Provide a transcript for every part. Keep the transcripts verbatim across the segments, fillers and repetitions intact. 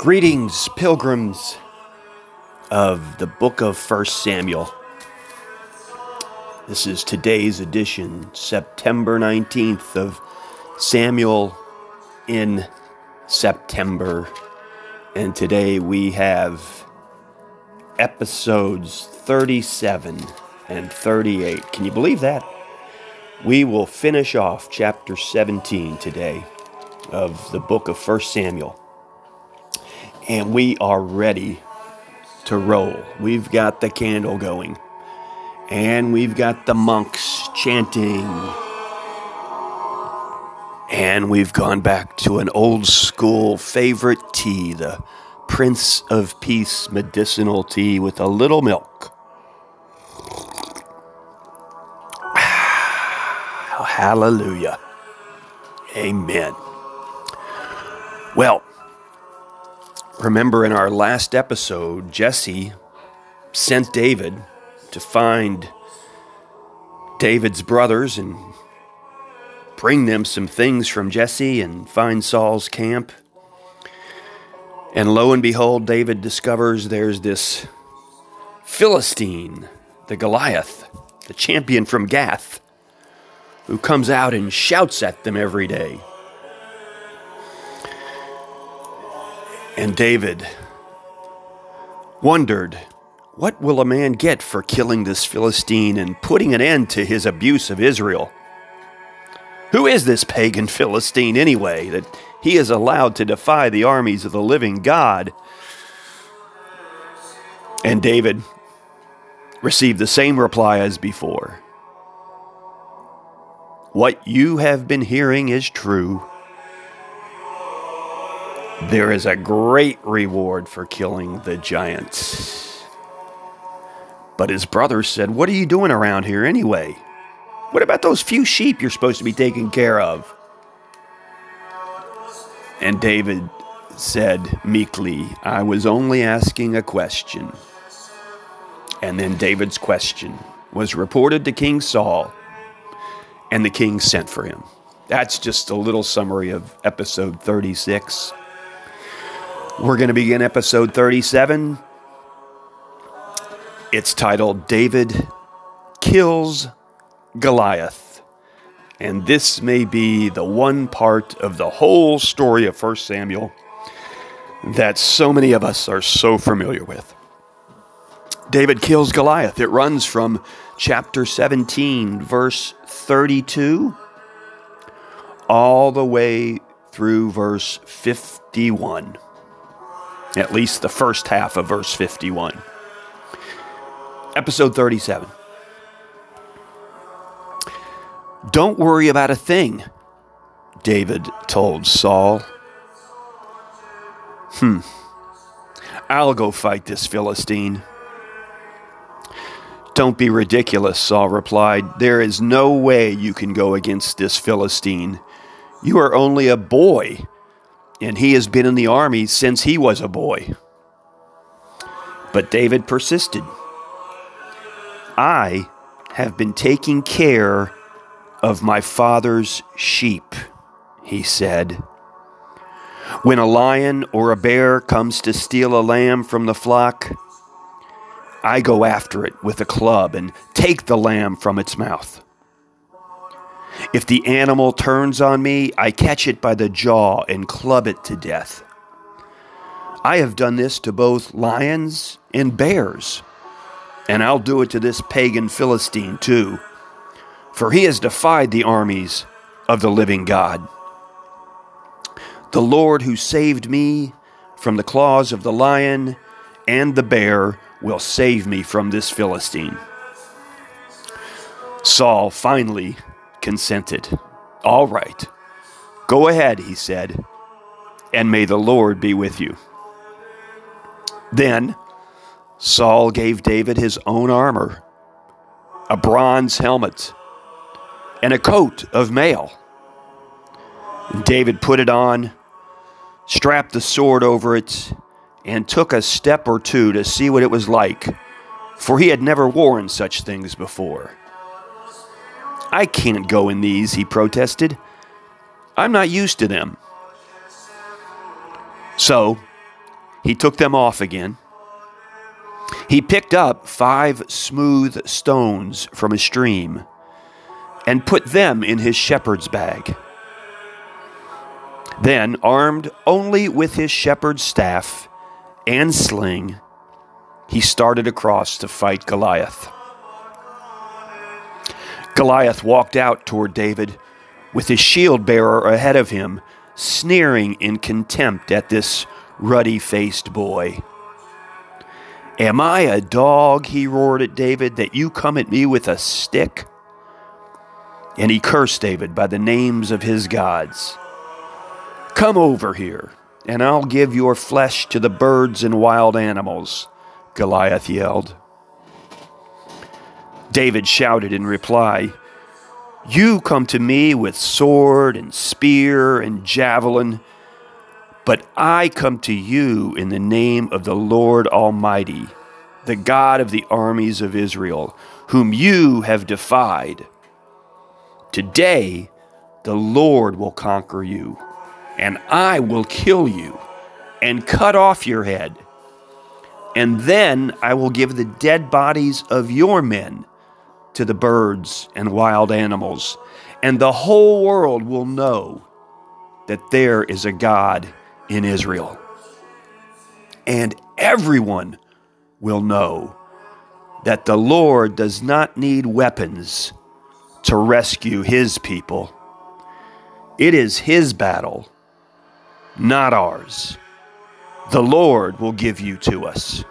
Greetings, pilgrims of the book of First Samuel. This is today's edition, September nineteenth of Samuel in September. And today we have episodes thirty-seven and thirty-eight. Can you believe that? We will finish off chapter seventeen today of the book of First Samuel. And we are ready to roll. We've got the candle going. And we've got the monks chanting. And we've gone back to an old school favorite tea, the Prince of Peace medicinal tea with a little milk. Hallelujah. Amen. Well, remember in our last episode, Jesse sent David to find David's brothers and bring them some things from Jesse and find Saul's camp. And lo and behold, David discovers there's this Philistine, the Goliath, the champion from Gath, who comes out and shouts at them every day. And David wondered, what will a man get for killing this Philistine and putting an end to his abuse of Israel? Who is this pagan Philistine anyway, that he is allowed to defy the armies of the living God? And David received the same reply as before. What you have been hearing is true. There is a great reward for killing the giants. But his brothers said, what are you doing around here anyway? What about those few sheep you're supposed to be taking care of? And David said meekly, I was only asking a question. And then David's question was reported to King Saul, and the king sent for him. That's just a little summary of episode thirty-six. We're going to begin episode thirty-seven. It's titled, David Kills Goliath. And this may be the one part of the whole story of First Samuel that so many of us are so familiar with. David kills Goliath. It runs from chapter seventeen, verse thirty-two, all the way through verse fifty-one. At least the first half of verse fifty-one. Episode thirty-seven. Don't worry about a thing, David told Saul. Hmm. I'll go fight this Philistine. Don't be ridiculous, Saul replied. There is no way you can go against this Philistine. You are only a boy, and he has been in the army since he was a boy. But David persisted. I have been taking care of my father's sheep, he said. When a lion or a bear comes to steal a lamb from the flock, I go after it with a club and take the lamb from its mouth. If the animal turns on me, I catch it by the jaw and club it to death. I have done this to both lions and bears, and I'll do it to this pagan Philistine too, for he has defied the armies of the living God. The Lord who saved me from the claws of the lion and the bear will save me from this Philistine. Saul finally consented. All right, go ahead, he said, and may the Lord be with you. Then Saul gave David his own armor, a bronze helmet, and a coat of mail. David put it on, strapped the sword over it, and took a step or two to see what it was like, for he had never worn such things before. I can't go in these, he protested. I'm not used to them. So he took them off again. He picked up five smooth stones from a stream and put them in his shepherd's bag. Then, armed only with his shepherd's staff and sling, he started across to fight Goliath. Goliath walked out toward David with his shield bearer ahead of him, sneering in contempt at this ruddy-faced boy. "Am I a dog," he roared at David, "that you come at me with a stick?" And he cursed David by the names of his gods. "Come over here, and I'll give your flesh to the birds and wild animals," Goliath yelled. David shouted in reply, "You come to me with sword and spear and javelin, but I come to you in the name of the Lord Almighty, the God of the armies of Israel, whom you have defied. Today the Lord will conquer you, and I will kill you and cut off your head. And then I will give the dead bodies of your men to the birds and wild animals, and the whole world will know that there is a God in Israel. And everyone will know that the Lord does not need weapons to rescue his people. It is his battle, not ours. The Lord will give you to us."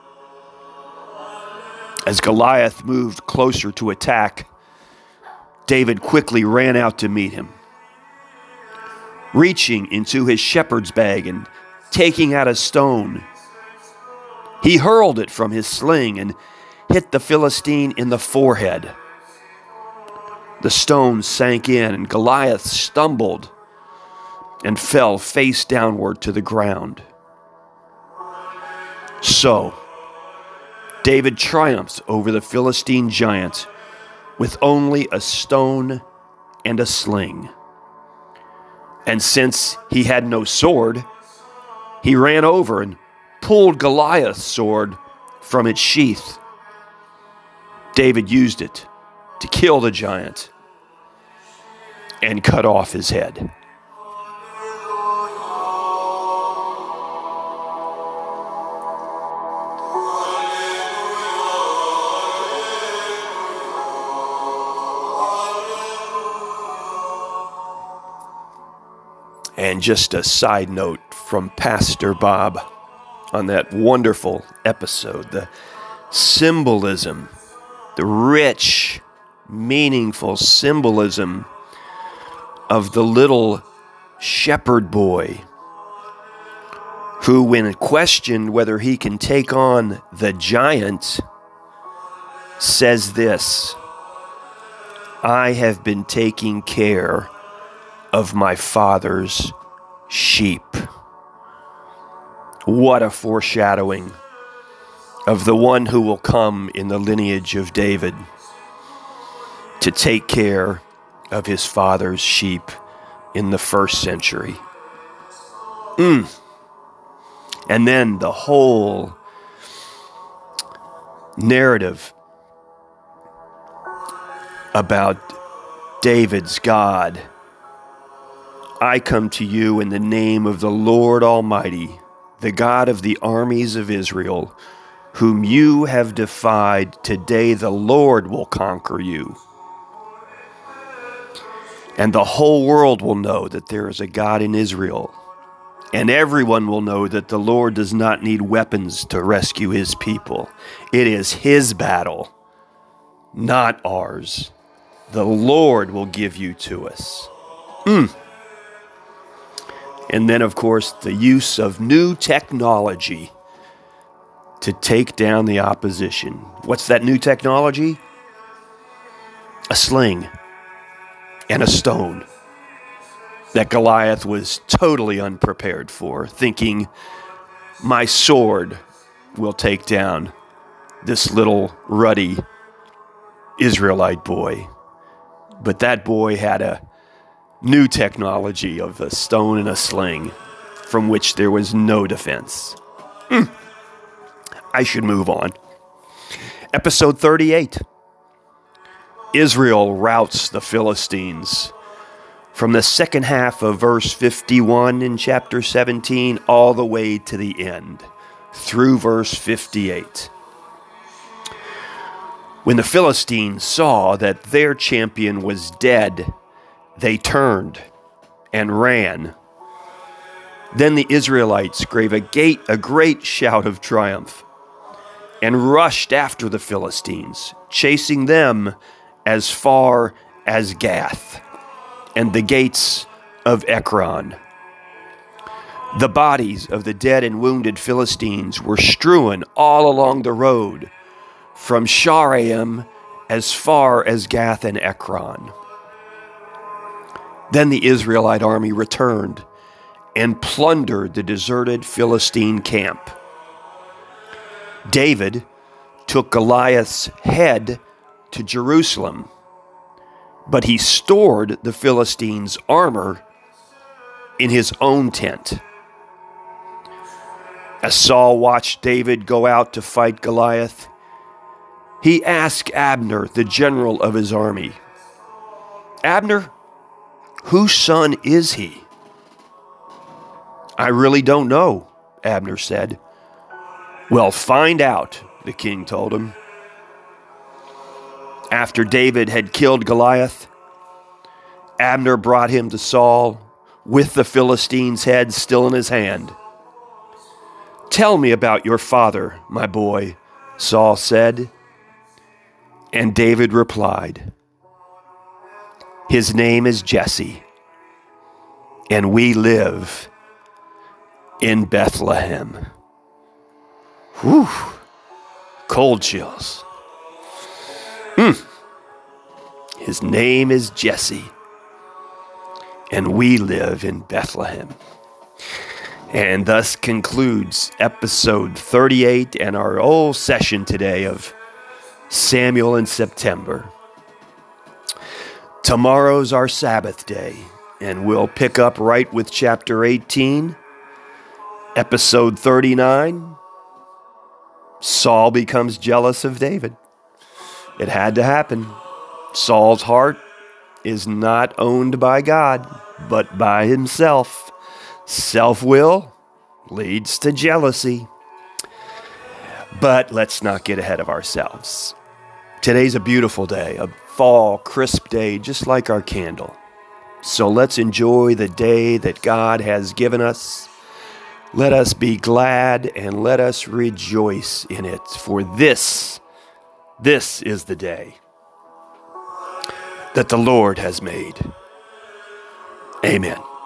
As Goliath moved closer to attack, David quickly ran out to meet him. Reaching into his shepherd's bag and taking out a stone, he hurled it from his sling and hit the Philistine in the forehead. The stone sank in, and Goliath stumbled and fell face downward to the ground. So, David triumphed over the Philistine giant with only a stone and a sling. And since he had no sword, he ran over and pulled Goliath's sword from its sheath. David used it to kill the giant and cut off his head. And just a side note from Pastor Bob on that wonderful episode, the symbolism, the rich, meaningful symbolism of the little shepherd boy who, when questioned whether he can take on the giant, says this: "I have been taking care of my father's sheep." What a foreshadowing of the one who will come in the lineage of David to take care of his father's sheep in the first century. Mm. And then the whole narrative about David's God. "I come to you in the name of the Lord Almighty, the God of the armies of Israel, whom you have defied. Today the Lord will conquer you. And the whole world will know that there is a God in Israel. And everyone will know that the Lord does not need weapons to rescue his people. It is his battle, not ours. The Lord will give you to us." Mm. And then, of course, the use of new technology to take down the opposition. What's that new technology? A sling and a stone that Goliath was totally unprepared for, thinking, my sword will take down this little ruddy Israelite boy. But that boy had a new technology of a stone and a sling from which there was no defense. Mm. I should move on. Episode thirty-eight. Israel routs the Philistines. From the second half of verse fifty-one in chapter seventeen all the way to the end, through verse fifty-eight. When the Philistines saw that their champion was dead, they turned and ran. Then the Israelites gave a, gate, a great shout of triumph and rushed after the Philistines, chasing them as far as Gath and the gates of Ekron. The bodies of the dead and wounded Philistines were strewn all along the road from Sharaim as far as Gath and Ekron. Then the Israelite army returned and plundered the deserted Philistine camp. David took Goliath's head to Jerusalem, but he stored the Philistines' armor in his own tent. As Saul watched David go out to fight Goliath, he asked Abner, the general of his army, "Abner, whose son is he?" "I really don't know," Abner said. "Well, find out," the king told him. After David had killed Goliath, Abner brought him to Saul with the Philistine's head still in his hand. "Tell me about your father, my boy," Saul said. And David replied, "His name is Jesse, and we live in Bethlehem." Whew, cold chills. Hmm. His name is Jesse, and we live in Bethlehem. And thus concludes episode thirty-eight and our whole session today of Samuel in September. Tomorrow's our Sabbath day, and we'll pick up right with chapter eighteen, episode thirty-nine. Saul becomes jealous of David. It had to happen. Saul's heart is not owned by God, but by himself. Self-will leads to jealousy. But let's not get ahead of ourselves. Today's a beautiful day, a fall, crisp day, just like our candle. So let's enjoy the day that God has given us. Let us be glad and let us rejoice in it, for this, this is the day that the Lord has made. Amen.